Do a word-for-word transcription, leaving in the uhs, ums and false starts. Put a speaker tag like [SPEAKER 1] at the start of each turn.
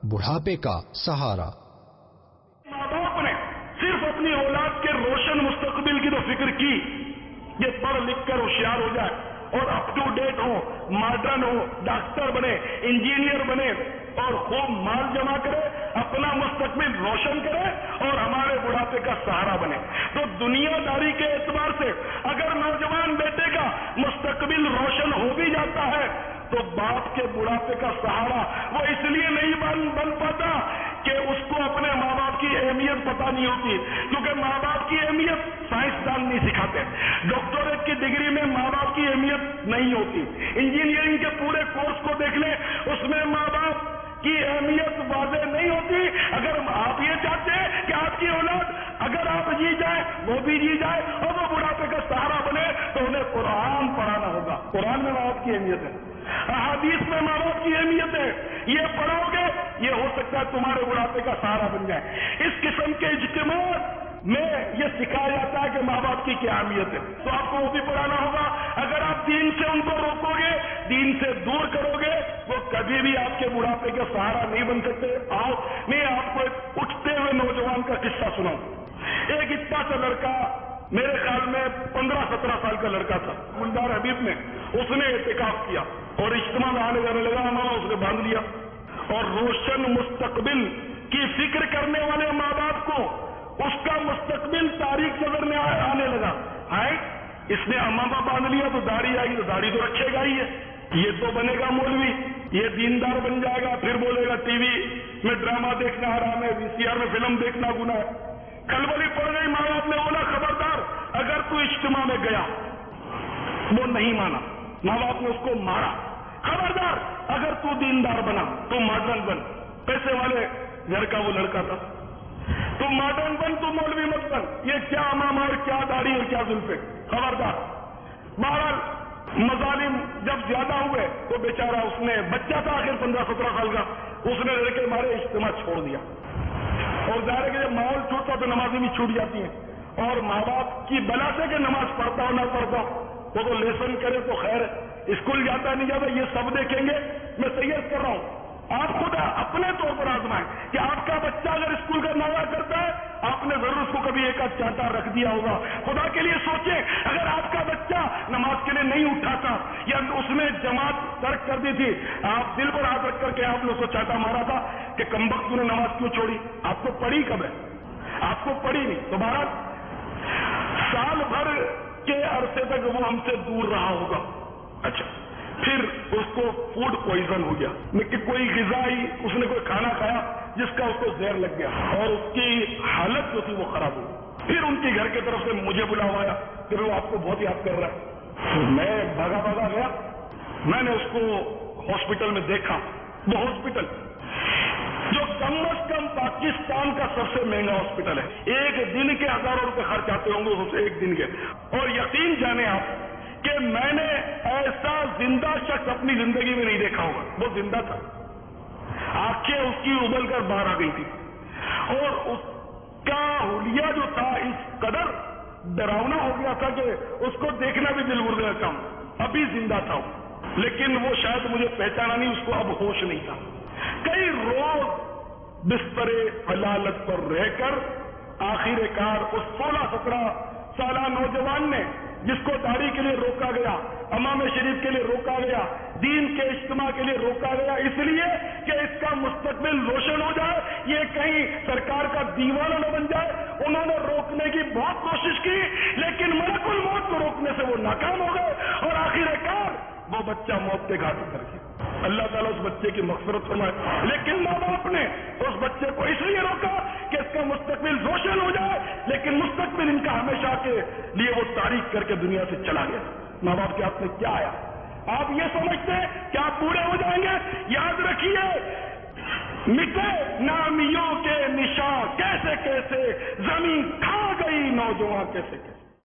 [SPEAKER 1] بڑھاپے کا سہارا۔
[SPEAKER 2] ماں باپ نے صرف اپنی اولاد کے روشن مستقبل کی تو فکر کی، یہ پڑھ لکھ کر ہوشیار ہو جائے اور اپ ٹو ڈیٹ ہو، ماڈرن ہو، ڈاکٹر بنے، انجینئر بنے اور خوب مال جمع کرے، اپنا مستقبل روشن کرے اور ہمارے بڑھاپے کا سہارا بنے۔ تو دنیا داری کے اعتبار سے اگر نوجوان بیٹے کا مستقبل روشن ہو بھی جاتا ہے تو باپ کے بڑھاپے کا سہارا وہ اس لیے نہیں بن بن پاتا کہ اس کو اپنے ماں باپ کی اہمیت پتہ نہیں ہوتی، کیونکہ ماں باپ کی اہمیت سائنسدان نہیں سکھاتے، ڈاکٹریٹ کی ڈگری میں ماں باپ کی اہمیت نہیں ہوتی، انجینئرنگ کے پورے کورس کو دیکھ لیں اس میں ماں باپ کی اہمیت واضح نہیں ہوتی۔ اگر آپ یہ چاہتے ہیں کہ آپ کی اولاد اگر آپ جی جائے وہ بھی جی جائے اور وہ بڑھاپے کا سہارا بنے تو انہیں قرآن پڑھانا ہوگا۔ قرآن میں ماں باپ کی اہمیت ہے، احادیث میں ماں باپ کی اہمیت ہے، یہ پڑھو گے یہ ہو سکتا ہے تمہارے بڑھاپے کا سہارا بن جائے۔ اس قسم کے اجتماع میں یہ سکھایا جاتا ہے کہ ماں باپ کی کیا اہمیت ہے، تو آپ کو وہ بھی پڑھانا ہوگا۔ اگر آپ دین سے ان کو روکو گے، دین سے دور کرو گے، وہ کبھی بھی آپ کے بڑھاپے کا سہارا نہیں بن سکتے۔ آؤ میں آپ کو ایک اٹھتے ہوئے نوجوان کا قصہ سناؤں۔ ایک اتنا سا لڑکا، میرے خیال میں پندرہ سترہ سال کا لڑکا تھا، گلدار حبیب میں اس نے اعتکاف کیا اور اجتماع میں آنے جانے لگا، ہمارا اس نے باندھ لیا اور روشن مستقبل کی فکر کرنے والے ماں باپ کو اس کا مستقبل تاریخ نظر میں آنے لگا۔ ہائے اس نے امامہ باندھ لیا تو داڑھی آئی تو داڑھی تو رکھے گا ہی ہے، یہ تو بنے گا مولوی، یہ دیندار بن جائے گا، پھر بولے گا ٹی وی میں ڈرامہ دیکھنا حرام ہے، وی سی آر میں فلم دیکھنا گناہ ہے۔ کلبلی پڑ گئی، ماں باپ نے بولا خبردار اگر تو اجتماع میں گیا، وہ نہیں مانا، ماں باپ نے اس کو مارا، خبردار اگر تو دیندار بنا تو ماڈرن بن، پیسے والے گھر کا وہ لڑکا تھا، تو ماڈرن بن، تو مولوی مت بن، یہ کیا امامہ اور کیا داڑھی اور کیا زلفے، خبردار۔ بہرحال مظالم جب زیادہ ہوئے تو بیچارہ اس نے بچہ تھا آخر پندرہ سترہ سال کا، اس نے لڑکے مارے اجتماع چھوڑ دیا۔ اور ظاہر ہے کہ جب ماحول چھوٹتا تو نمازیں بھی چھوٹ جاتی ہیں، اور ماں باپ کی بلا سے کہ نماز پڑھتا ہو نہ پڑھتا ہو، وہ تو لیسن کرے تو خیر ہے، اسکول جاتا نہیں جاتا یہ سب دیکھیں گے۔ میں سیئر کر رہا ہوں، آپ خود اپنے طور پر آزمائیں کہ آپ کا بچہ اگر اسکول کا ناغہ کرتا ہے، آپ نے ضرور اس کو کبھی ایک آدھ چانٹا رکھ دیا ہوگا۔ خدا کے لیے سوچیں اگر آپ کا بچہ نماز کے لیے نہیں اٹھا تھا یا اس نے جماعت ترک کر دی تھی، آپ دل پر ہاتھ رکھ کر کے آپ نے اس کو چانٹا مارا تھا کہ کمبخت تو نے نماز کیوں چھوڑی؟ آپ کو پڑھی کب ہے؟ آپ کو پڑھی نہیں، تو بہرحال سال بھر کے عرصے تک وہ ہم سے دور رہا ہوگا۔ اچھا پھر اس کو فوڈ پوائزن ہو گیا کہ کوئی غذائی اس نے کوئی کھانا کھایا جس کا اس کو زہر لگ گیا اور اس کی حالت جو تھی وہ خراب ہو گئی۔ پھر ان کی گھر کی طرف سے مجھے بلاوایا کہ وہ آپ کو بہت یاد کر رہا ہے۔ میں بھاگا بھاگا گیا، میں نے اس کو ہاسپٹل میں دیکھا، وہ ہاسپٹل جو کم از کم پاکستان کا سب سے مہنگا ہاسپٹل ہے، ایک دن کے ہزاروں روپے خرچ آتے ہوں گے اس ایک دن کے، اور یقین جانیں آپ کہ میں نے ایسا زندہ شخص اپنی زندگی میں نہیں دیکھا ہوگا۔ وہ زندہ تھا، آنکھیں اس کی ابل کر باہر آ گئی تھی اور اس کا حلیہ جو تھا اس قدر ڈراؤنا ہو گیا تھا کہ اس کو دیکھنا بھی دل گردے کا کام۔ ابھی زندہ تھا وہ، لیکن وہ شاید مجھے پہچانا نہیں، اس کو اب ہوش نہیں تھا۔ کئی روز بستر حلالت پر رہ کر آخر کار اس سولہ سترہ سالہ نوجوان نے جس کو داڑھی کے لیے روکا گیا، امام شریف کے لیے روکا گیا، دین کے اجتماع کے لیے روکا گیا، اس لیے کہ اس کا مستقبل روشن ہو جائے، یہ کہیں سرکار کا دیوانہ نہ بن جائے، انہوں نے روکنے کی بہت کوشش کی لیکن ملک الموت کو روکنے سے وہ ناکام ہو گئے اور آخر کار وہ بچہ موت کے گھاٹ اتر گیا۔ اللہ تعالیٰ اس بچے کی مغفرت فرمائے، لیکن ماں باپ نے اس بچے کو اس لیے روکا کہ اس کا مستقبل روشن ہو جائے، لیکن مستقبل ان کا ہمیشہ کے لیے وہ تاریخ کر کے دنیا سے چلا گیا۔ ماں باپ کے ہاتھ میں کیا آیا؟ آپ یہ سمجھتے ہیں کہ آپ بوڑھے ہو جائیں گے؟ یاد رکھیے مٹے نامیوں کے نشان کیسے کیسے، زمین کھا گئی نوجوان کیسے کیسے۔